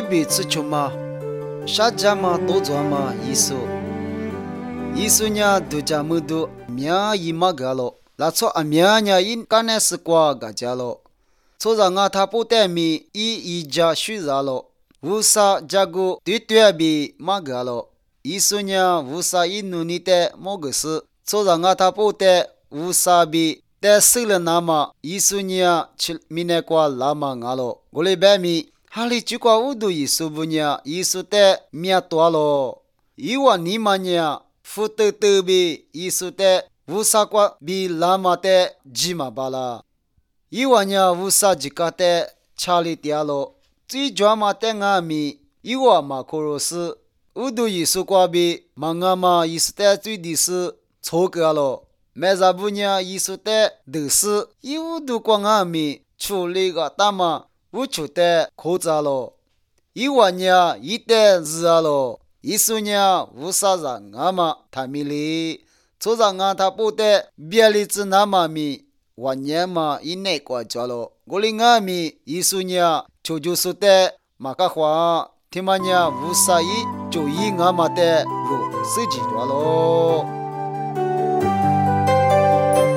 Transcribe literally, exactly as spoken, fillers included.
一笔吃穷嘛，啥家嘛多做嘛，艺术，艺术呢度假么多，名一嘛个咯，那错啊名呢因干那是瓜个家咯，错让啊他不带米一一家虚热咯，无啥家个对对比嘛个咯，艺术呢无啥一努力的么个事，错让啊他不带无啥比。แต่สิ่งละนามายิสุเนียชิมิเนกว่าลามางาโลโกเลแบบมีฮาลิจุกว่าอุดุยิสุบุเนียยิสุแต่เมียตัวโลอีวานิมาเนียฟุตเตอบียิสุแต่วุสากว่าบีลามาแต่จิมาบาลาอีวาเนียวุสาจิกาแต่ชาลิเตียโลจีจวามาแต่งามีอีวามาโคโรสอุดุยิสุกว่าบีมางามายิสุแต่จุดิสโชกะโล没啥不呢，艺术的都是义务都光阿米处理个大嘛，无处的口罩咯，一万呢一代是啊咯，艺术呢无啥人阿嘛他米哩，做上啊他不得别里子那么米，万年嘛一内国家咯，我哩阿米艺术呢就就是的马个话，听嘛呢无啥一就一阿嘛的如自己多咯。